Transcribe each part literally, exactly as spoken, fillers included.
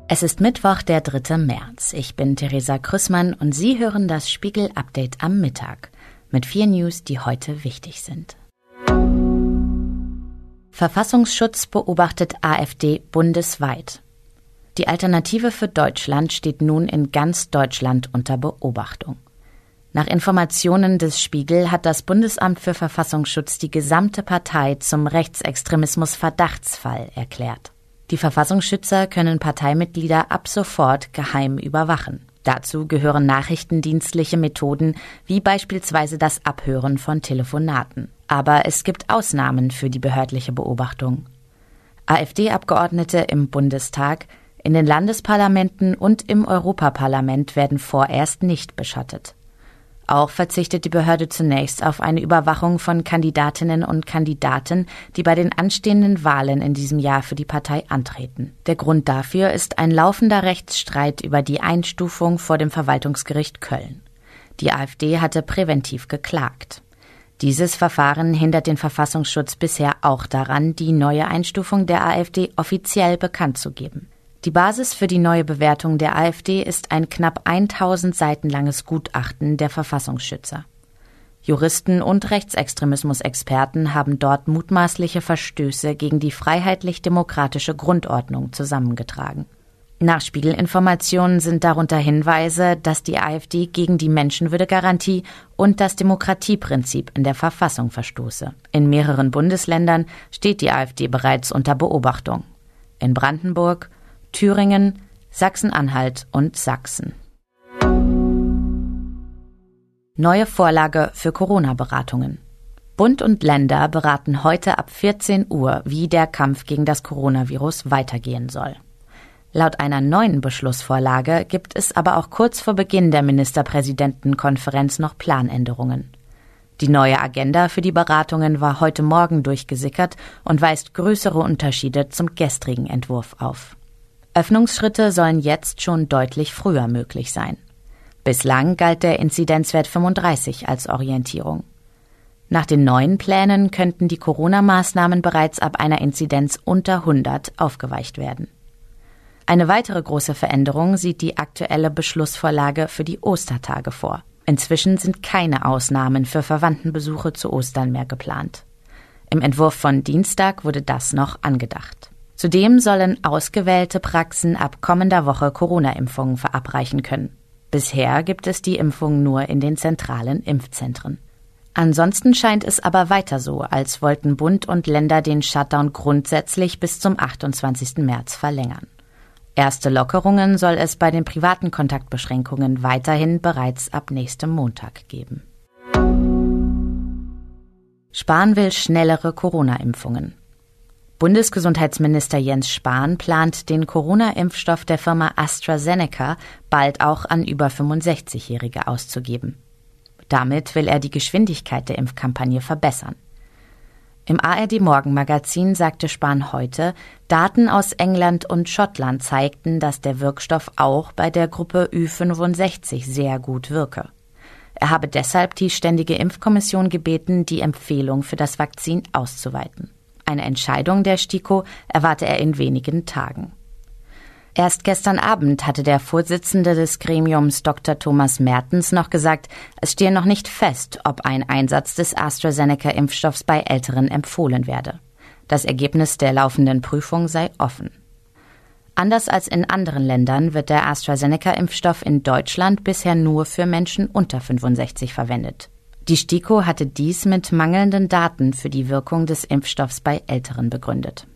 Es ist Mittwoch, der dritte März. Ich bin Theresa Krüssmann und Sie hören das Spiegel-Update am Mittag mit vier News, die heute wichtig sind. Verfassungsschutz beobachtet AfD bundesweit. Die Alternative für Deutschland steht nun in ganz Deutschland unter Beobachtung. Nach Informationen des Spiegel hat das Bundesamt für Verfassungsschutz die gesamte Partei zum Rechtsextremismus-Verdachtsfall erklärt. Die Verfassungsschützer können Parteimitglieder ab sofort geheim überwachen. Dazu gehören nachrichtendienstliche Methoden wie beispielsweise das Abhören von Telefonaten. Aber es gibt Ausnahmen für die behördliche Beobachtung. AfD-Abgeordnete im Bundestag, in den Landesparlamenten und im Europaparlament werden vorerst nicht beschattet. Auch verzichtet die Behörde zunächst auf eine Überwachung von Kandidatinnen und Kandidaten, die bei den anstehenden Wahlen in diesem Jahr für die Partei antreten. Der Grund dafür ist ein laufender Rechtsstreit über die Einstufung vor dem Verwaltungsgericht Köln. Die AfD hatte präventiv geklagt. Dieses Verfahren hindert den Verfassungsschutz bisher auch daran, die neue Einstufung der AfD offiziell bekannt zu geben. Die Basis für die neue Bewertung der AfD ist ein knapp tausend Seiten langes Gutachten der Verfassungsschützer. Juristen und Rechtsextremismusexperten haben dort mutmaßliche Verstöße gegen die freiheitlich-demokratische Grundordnung zusammengetragen. Nach Spiegelinformationen sind darunter Hinweise, dass die AfD gegen die Menschenwürdegarantie und das Demokratieprinzip in der Verfassung verstoße. In mehreren Bundesländern steht die AfD bereits unter Beobachtung. In Brandenburg, Thüringen, Sachsen-Anhalt und Sachsen. Neue Vorlage für Corona-Beratungen. Bund und Länder beraten heute ab vierzehn Uhr, wie der Kampf gegen das Coronavirus weitergehen soll. Laut einer neuen Beschlussvorlage gibt es aber auch kurz vor Beginn der Ministerpräsidentenkonferenz noch Planänderungen. Die neue Agenda für die Beratungen war heute Morgen durchgesickert und weist größere Unterschiede zum gestrigen Entwurf auf. Öffnungsschritte sollen jetzt schon deutlich früher möglich sein. Bislang galt der Inzidenzwert fünfunddreißig als Orientierung. Nach den neuen Plänen könnten die Corona-Maßnahmen bereits ab einer Inzidenz unter hundert aufgeweicht werden. Eine weitere große Veränderung sieht die aktuelle Beschlussvorlage für die Ostertage vor. Inzwischen sind keine Ausnahmen für Verwandtenbesuche zu Ostern mehr geplant. Im Entwurf von Dienstag wurde das noch angedacht. Zudem sollen ausgewählte Praxen ab kommender Woche Corona-Impfungen verabreichen können. Bisher gibt es die Impfung nur in den zentralen Impfzentren. Ansonsten scheint es aber weiter so, als wollten Bund und Länder den Shutdown grundsätzlich bis zum achtundzwanzigsten März verlängern. Erste Lockerungen soll es bei den privaten Kontaktbeschränkungen weiterhin bereits ab nächstem Montag geben. Spahn will schnellere Corona-Impfungen. Bundesgesundheitsminister Jens Spahn plant, den Corona-Impfstoff der Firma AstraZeneca bald auch an über fünfundsechzigjährige auszugeben. Damit will er die Geschwindigkeit der Impfkampagne verbessern. Im A R D-Morgenmagazin sagte Spahn heute, Daten aus England und Schottland zeigten, dass der Wirkstoff auch bei der Gruppe Ü fünfundsechzig sehr gut wirke. Er habe deshalb die Ständige Impfkommission gebeten, die Empfehlung für das Vakzin auszuweiten. Eine Entscheidung der STIKO erwarte er in wenigen Tagen. Erst gestern Abend hatte der Vorsitzende des Gremiums Doktor Thomas Mertens noch gesagt, es stehe noch nicht fest, ob ein Einsatz des AstraZeneca-Impfstoffs bei Älteren empfohlen werde. Das Ergebnis der laufenden Prüfung sei offen. Anders als in anderen Ländern wird der AstraZeneca-Impfstoff in Deutschland bisher nur für Menschen unter fünfundsechzig verwendet. Die STIKO hatte dies mit mangelnden Daten für die Wirkung des Impfstoffs bei Älteren begründet.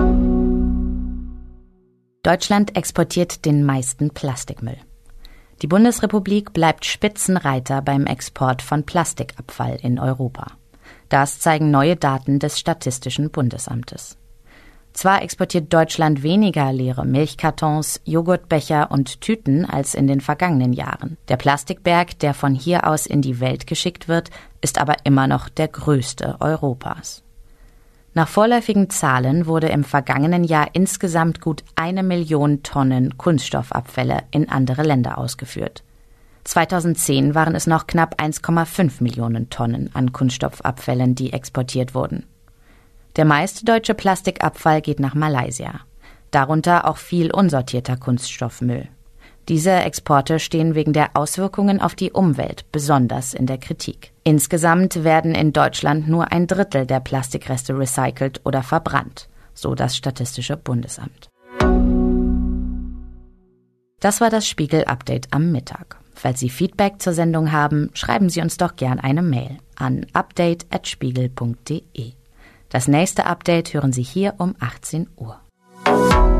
Deutschland exportiert den meisten Plastikmüll. Die Bundesrepublik bleibt Spitzenreiter beim Export von Plastikabfall in Europa. Das zeigen neue Daten des Statistischen Bundesamtes. Zwar exportiert Deutschland weniger leere Milchkartons, Joghurtbecher und Tüten als in den vergangenen Jahren. Der Plastikberg, der von hier aus in die Welt geschickt wird, ist aber immer noch der größte Europas. Nach vorläufigen Zahlen wurde im vergangenen Jahr insgesamt gut eine Million Tonnen Kunststoffabfälle in andere Länder ausgeführt. zweitausendzehn waren es noch knapp eins Komma fünf Millionen Tonnen an Kunststoffabfällen, die exportiert wurden. Der meiste deutsche Plastikabfall geht nach Malaysia. darunter auch viel unsortierter Kunststoffmüll. Diese Exporte stehen wegen der Auswirkungen auf die Umwelt besonders in der Kritik. Insgesamt werden in Deutschland nur ein Drittel der Plastikreste recycelt oder verbrannt, so das Statistische Bundesamt. Das war das Spiegel-Update am Mittag. Falls Sie Feedback zur Sendung haben, schreiben Sie uns doch gern eine Mail an update at spiegel punkt de. Das nächste Update hören Sie hier um achtzehn Uhr.